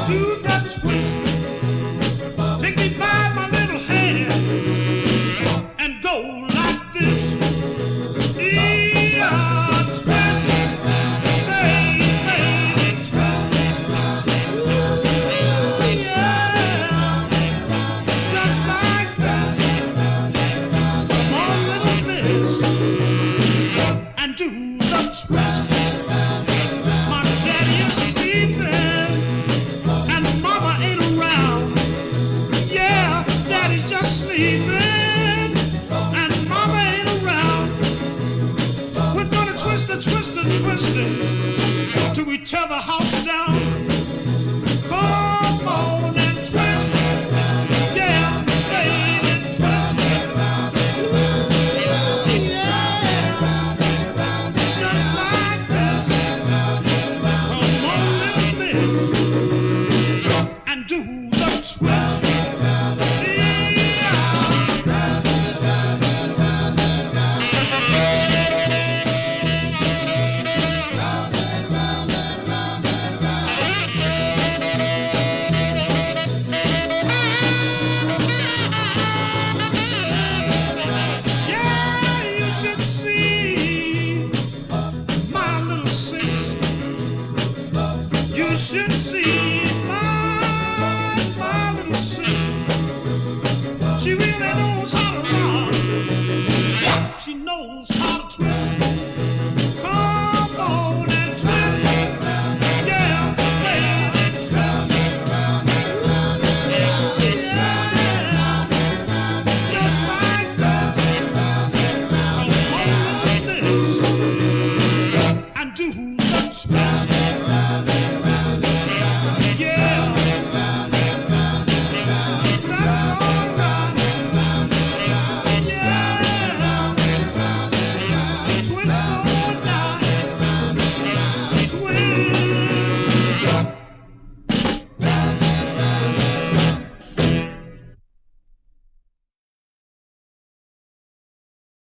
Do the twist. Take me by my little hand and go like this. Yeah, twist, baby, twist. Ooh, yeah, just like that. Come on, little miss, and do the twist. My daddy is sleeping and mama ain't around. Yeah, daddy's just sleeping and mama ain't around. We're gonna twist it, twist it, twist it till we tear the house down. Come on and twist, yeah, baby, twist. Ooh, yeah, just like this. Come on, little miss, and do the twist. Yeah, you should see my little sis. You should see my little sis. She really knows how to rock. She knows how to twist. Come on and twist. Yeah, baby, twist. Ooh, yeah, just like that. Come on, little miss, and do the twist. Yeah, that's all right. Yeah, twist on down, twist.